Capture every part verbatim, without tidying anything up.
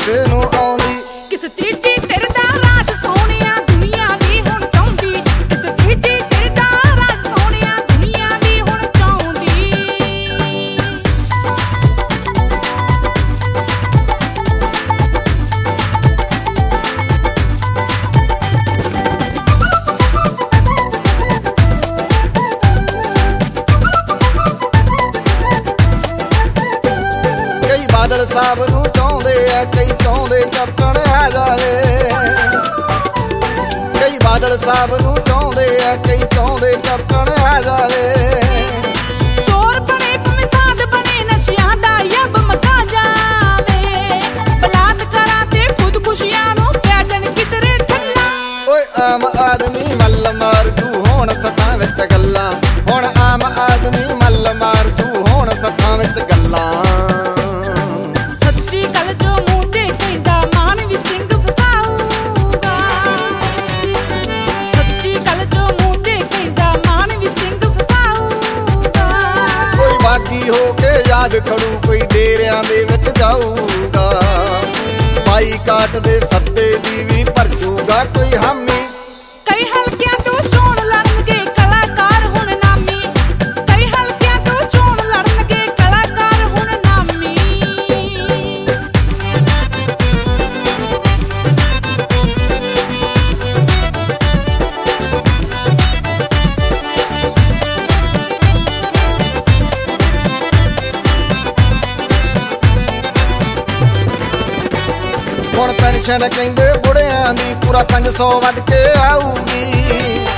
ਕਿਸੇ ਨੂੰ ਆਉਂਦੀ। ਕਿਸ ਤੀਜੀ ਤੇਰੇ ਦਾ ਰਾਜ ਸੋਹਣਿਆ ਦੁਨੀਆ ਵੀ ਹੁਣ ਚਾਹੁੰਦੀ। ਕਿਸ ਤੀਜੀ ਤੇਰੇ ਦਾ ਰਾਜ ਸੋਹਣਿਆ ਦੁਨੀਆ ਵੀ ਹੁਣ ਚਾਹੁੰਦੀ। ਕਈ ਬਾਦਲ ਸਾਹਿਬ ਨੂੰ ਚਾਹੁੰਦੇ ਆ, ਕਈ ਚਾਹੁੰਦੇ ਕੈਪਟਨ ਆ ਜਾਵੇ। ਕਈ ਬਾਦਲ ਸਾਹਿਬ ਨੂੰ ਚਾਹੁੰਦੇ ਆ, ਕਈ ਚਾਹੁੰਦੇ ਕੈਪਟਨ ਆ ਜਾਵੇ। ਚੋਰ ਬਣੇ ਭਾਵੇਂ ਸਾਧ ਬਣੇ ਨਸ਼ਿਆਂ ਦਾ ਯੱਬ ਮਕਾ ਜਾਵੇ। ਬਲਾਤਕਾਰਾਂ ਤੇ ਖੁਦਕੁਸ਼ੀਆਂ ਨੂੰ ਪੈ ਜਾਣ ਕਿਧਰੇ ਠੱਲਾ। ਓਏ ਆਮ ਆਦਮੀ ਮੱਲ ਮਾਰ ਜੂ ਹੁਣ ਸੱਥਾਂ ਵਿੱਚ ਗੱਲਾਂ। ਹੁਣ ਆਮ ਆਦਮੀ ਮੱਲ ਮਾਰ ਜੂ ਹੁਣ ਸੱਥਾਂ ਵਿੱਚ ਗੱਲਾਂ। ਸੱਚੀ ਗੱਲ ਜੋ ਮੂੰਹ ਤੇ ਕਹਿੰਦਾ ਮਾਨ ਵੀ ਸਿੰਘ ਵਸਾਊਗਾ। ਸੱਚੀ ਗੱਲ ਜੋ ਮੂੰਹ ਤੇ ਕਹਿੰਦਾ ਮਾਨ ਵੀ ਸਿੰਘ ਵਸਾਊਗਾ। ਕੋਈ ਬਾਗੀ ਹੋ ਕੇ ਯਾਦ ਖੜੂ, ਕੋਈ ਡੇਰਿਆਂ ਦੇ ਵਿੱਚ ਜਾਊਗਾ। ਬਾਈਕਾਟ ਦੇ ਸੱਦੇ ਦੀ ਵੀ ਭਰਜੂਗਾ ਕੋਈ ਹਾਮੀ। ਕਈ ਹਲਕਿਆਂ ਤੋਂ ਚੋਣ ਲੜਨਗੇ ਕਲਾਕਾਰ ਹੁਣ ਨਾਮੀ। ਕਈ ਹਲਕਿਆਂ ਤੋਂ ਚੋਣ ਲੜਨਗੇ ਕਲਾਕਾਰ ਹੁਣ ਨਾਮੀ। ਹੁਣ ਪੈਨਸ਼ਨ ਕਹਿੰਦੇ ਬੁੜਿਆਂ ਦੀ ਪੂਰਾ ਪੰਜ ਸੌ ਵੱਧ ਕੇ ਆਊਗੀ।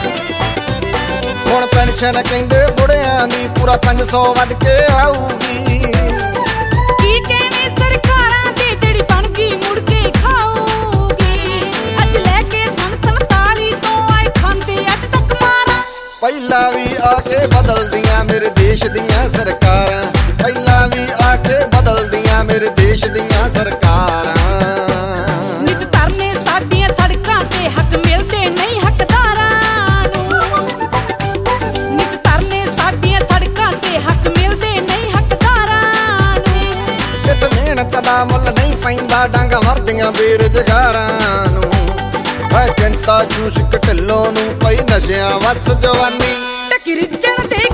ਹੁਣ ਪੈਨਸ਼ਨ ਕਹਿੰਦੇ ਬੁੜਿਆਂ ਦੀ ਪੂਰਾ ਪੰਜ ਸੌ ਵੱਧ ਕੇ ਆਊਗੀ। ਕੀ ਕਹਿਣੇ ਸਰਕਾਰਾਂ ਦੇ ਜਿਹੜੀ ਬਣ ਗਈ ਮੁੜ ਕੇ ਖਾਊਗੀ। ਅੱਜ ਲੈ ਕੇ ਸਨ ਸੰਤਾਲੀ ਤੋਂ ਆਏ ਖਾਂਦੇ ਅੱਜ ਤੱਕ ਮਾਰਾਂ। ਪਹਿਲਾਂ ਵੀ ਆ ਕੇ ਬਦਲਦੀਆਂ ਮੇਰੇ ਦੇਸ਼ ਦੀਆਂ ਸਰਕਾਰਾਂ। ਪਹਿਲਾਂ ਵੀ ਆ ਕੇ ਬਦਲਦੀਆਂ ਮੇਰੇ ਦੇਸ਼ ਦੀਆਂ ਸਰਕਾਰਾਂ। ਨਿਤ ਧਰਨੇ ਸਾਡੀਆਂ ਸੜਕਾਂ ਤੇ ਹੱਕ ਮਿਲਦੇ ਨਹੀਂ ਹੱਕਦਾਰਾਂ ਨੂੰ। ਨਿਤ ਧਰਨੇ ਸਾਡੀਆਂ ਸੜਕਾਂ ਤੇ ਹੱਕ ਮਿਲਦੇ ਨਹੀਂ ਹੱਕਦਾਰਾਂ ਨੂੰ। ਇੱਥੇ ਮਿਹਨਤ ਦਾ ਮੁੱਲ ਨਹੀਂ ਪੈਂਦਾ, ਡਾਂਗਾ ਵਰਦੀਆਂ ਬੇਰੁਜ਼ਗਾਰਾਂ ਨੂੰ। ਹੈ ਜਨਤਾ ਚੂਸ਼ਕ ਢਿੱਲੋਂ ਨੂੰ ਪਈ ਨਸ਼ਿਆਂ ਵੱਸ ਜਵਾਨੀ। ਟਕਿਰਚਣ ਦੇ